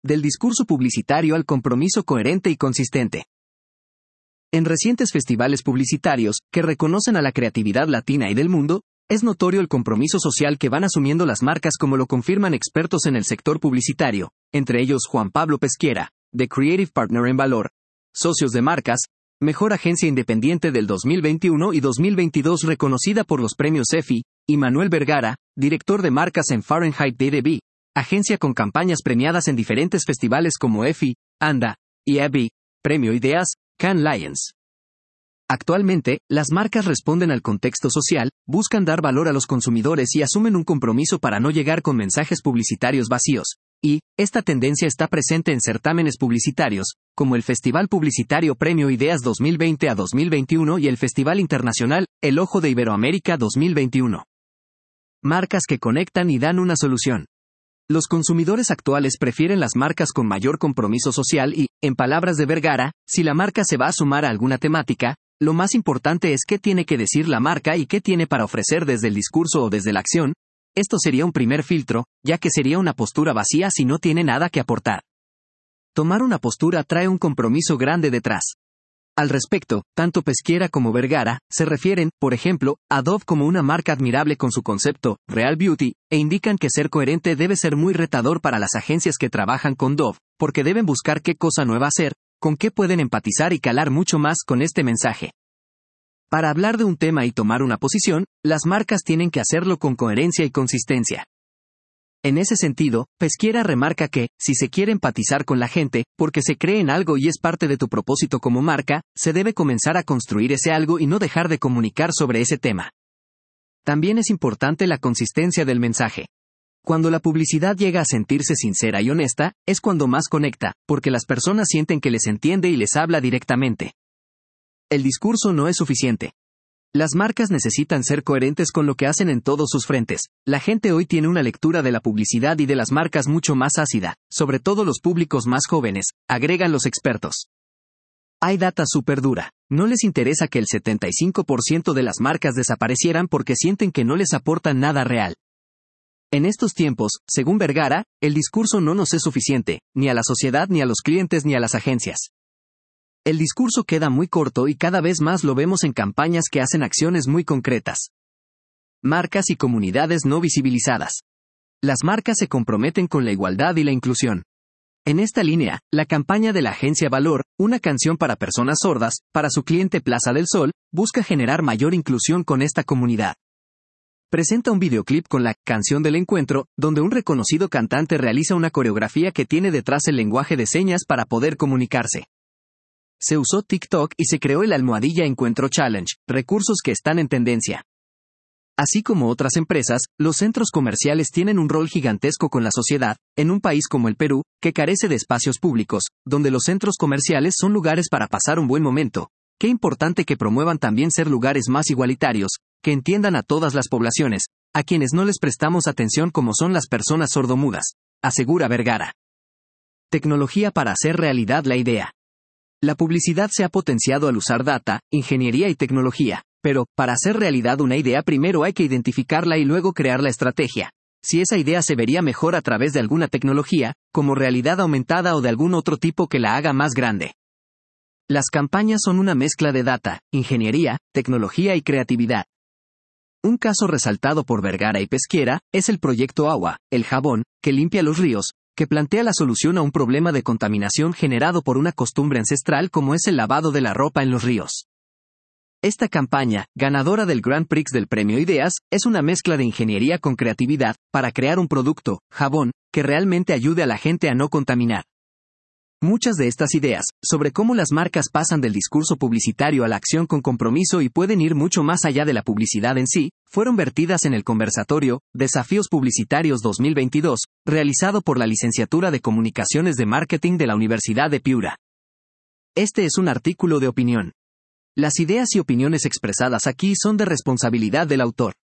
Del discurso publicitario al compromiso coherente y consistente. En recientes festivales publicitarios, que reconocen a la creatividad latina y del mundo, es notorio el compromiso social que van asumiendo las marcas, como lo confirman expertos en el sector publicitario, entre ellos Juan Pablo Pesquiera, de Creative Partner en Valor, Socios de Marcas, Mejor Agencia Independiente del 2021 y 2022 reconocida por los premios EFI, y Manuel Vergara, director de marcas en Fahrenheit DDB, agencia con campañas premiadas en diferentes festivales como EFI, ANDA, y EBI, Premio Ideas, Cannes Lions. Actualmente, las marcas responden al contexto social, buscan dar valor a los consumidores y asumen un compromiso para no llegar con mensajes publicitarios vacíos. Y, esta tendencia está presente en certámenes publicitarios, como el Festival Publicitario Premio Ideas 2020 a 2021 y el Festival Internacional, El Ojo de Iberoamérica 2021. Marcas que conectan y dan una solución. Los consumidores actuales prefieren las marcas con mayor compromiso social y, en palabras de Vergara, si la marca se va a sumar a alguna temática, lo más importante es qué tiene que decir la marca y qué tiene para ofrecer desde el discurso o desde la acción. Esto sería un primer filtro, ya que sería una postura vacía si no tiene nada que aportar. Tomar una postura trae un compromiso grande detrás. Al respecto, tanto Pesquiera como Vergara se refieren, por ejemplo, a Dove como una marca admirable con su concepto, Real Beauty, e indican que ser coherente debe ser muy retador para las agencias que trabajan con Dove, porque deben buscar qué cosa nueva hacer, con qué pueden empatizar y calar mucho más con este mensaje. Para hablar de un tema y tomar una posición, las marcas tienen que hacerlo con coherencia y consistencia. En ese sentido, Pesquiera remarca que, si se quiere empatizar con la gente, porque se cree en algo y es parte de tu propósito como marca, se debe comenzar a construir ese algo y no dejar de comunicar sobre ese tema. También es importante la consistencia del mensaje. Cuando la publicidad llega a sentirse sincera y honesta, es cuando más conecta, porque las personas sienten que les entiende y les habla directamente. El discurso no es suficiente. Las marcas necesitan ser coherentes con lo que hacen en todos sus frentes. La gente hoy tiene una lectura de la publicidad y de las marcas mucho más ácida, sobre todo los públicos más jóvenes, agregan los expertos. Hay data súper dura. No les interesa que el 75% de las marcas desaparecieran porque sienten que no les aportan nada real. En estos tiempos, según Vergara, el discurso no nos es suficiente, ni a la sociedad ni a los clientes ni a las agencias. El discurso queda muy corto y cada vez más lo vemos en campañas que hacen acciones muy concretas. Marcas y comunidades no visibilizadas. Las marcas se comprometen con la igualdad y la inclusión. En esta línea, la campaña de la agencia Valor, una canción para personas sordas, para su cliente Plaza del Sol, busca generar mayor inclusión con esta comunidad. Presenta un videoclip con la canción del encuentro, donde un reconocido cantante realiza una coreografía que tiene detrás el lenguaje de señas para poder comunicarse. Se usó TikTok y se creó el Almohadilla Encuentro Challenge, recursos que están en tendencia. Así como otras empresas, los centros comerciales tienen un rol gigantesco con la sociedad, en un país como el Perú, que carece de espacios públicos, donde los centros comerciales son lugares para pasar un buen momento. Qué importante que promuevan también ser lugares más igualitarios, que entiendan a todas las poblaciones, a quienes no les prestamos atención como son las personas sordomudas, asegura Vergara. Tecnología para hacer realidad la idea. La publicidad se ha potenciado al usar data, ingeniería y tecnología, pero, para hacer realidad una idea primero hay que identificarla y luego crear la estrategia. Si esa idea se vería mejor a través de alguna tecnología, como realidad aumentada o de algún otro tipo que la haga más grande. Las campañas son una mezcla de data, ingeniería, tecnología y creatividad. Un caso resaltado por Vergara y Pesquiera es el proyecto Agua, el jabón, que limpia los ríos, que plantea la solución a un problema de contaminación generado por una costumbre ancestral como es el lavado de la ropa en los ríos. Esta campaña, ganadora del Grand Prix del Premio Ideas, es una mezcla de ingeniería con creatividad, para crear un producto, jabón, que realmente ayude a la gente a no contaminar. Muchas de estas ideas, sobre cómo las marcas pasan del discurso publicitario a la acción con compromiso y pueden ir mucho más allá de la publicidad en sí, fueron vertidas en el conversatorio, Desafíos Publicitarios 2022, realizado por la Licenciatura de Comunicaciones de Marketing de la Universidad de Piura. Este es un artículo de opinión. Las ideas y opiniones expresadas aquí son de responsabilidad del autor.